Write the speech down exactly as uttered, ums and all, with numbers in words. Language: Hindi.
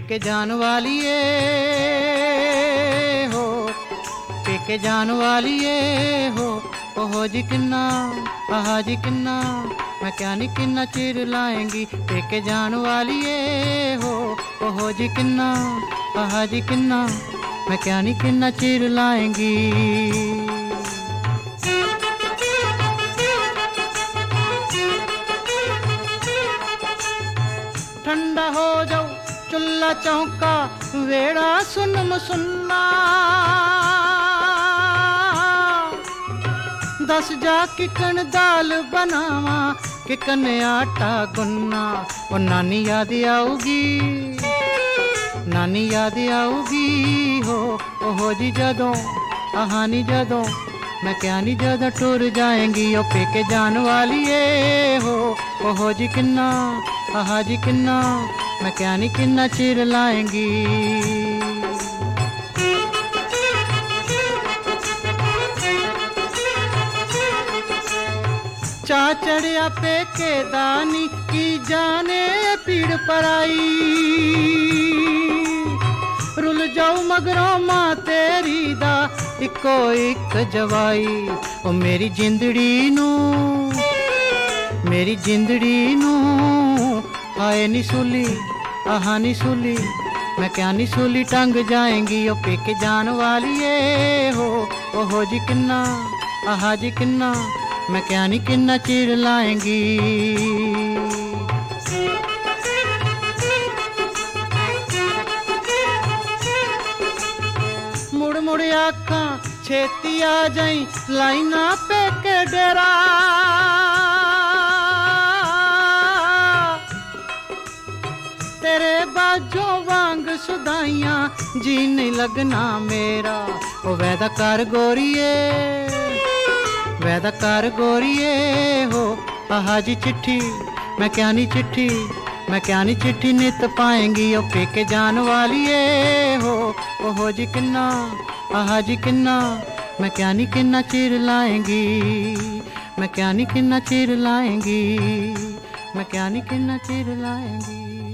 पेके जान वालिए हो, पेके जान वालिए हो, ओहो जी किन्ना आहा जी किन्ना, मैं क्या नी किन्ना चिर लाएंगी। पेके जान वालिए हो, ओहो जी किन्ना आहा जी किन्ना, मैं क्या नी किन्ना चिर लाएंगी। ठंडा हो जाओ चुल्ला चौका, वेड़ा सुनम सुन्ना, दस जा किकन दाल बनावा, किकन आटा गुन्ना। ओ नानी याद आऊगी, नानी याद आऊगी हो, ओहो जी जदों आहा नी जदों, मैं क्या नी जदों टुर जाएंगी। ओ पेके जान वालिए हो, ओहो जी किन्ना आहा जी किन्ना, मैं क्या नी किन्ना चिर लाएंगी। चा चढ़िया पेके दानी की जाने पीड़ पराई, रुल जाऊ मगरों मां तेरी दा इको एक जवाई। ओ मेरी जिंदड़ी नू, मेरी जिंदड़ी नू आए नी सूली आहा नी सूली, मैं क्या नी सूली टंग जाएंगी। ओ पेके जान वालिए हो, ओहो जी किन्ना आहा जी किन्ना, मैं क्या नी किन्ना चिर लाएंगी। मुड़ मुड़ आखा छेती आ जाई, लाइना पेके डेरा, तेरे बाजों वांग सुदाइयां जी नहीं लगना मेरा। ओ वैदा कर गोरिए, वैदा कर गोरिए हो, आहा जी चिट्ठी, मैं क्या नी चिट्ठी, मैं क्या नी चिट्ठी नित पाएंगी। ओ पेके जान वालिए हो, ओहो जी किन्ना आहा जी किन्ना, मैं क्या नी किन्ना चिर लाएंगी, मैं क्या नी किन्ना चिर लाएंगी, मैं क्या नी किन्ना चिर लाएंगी।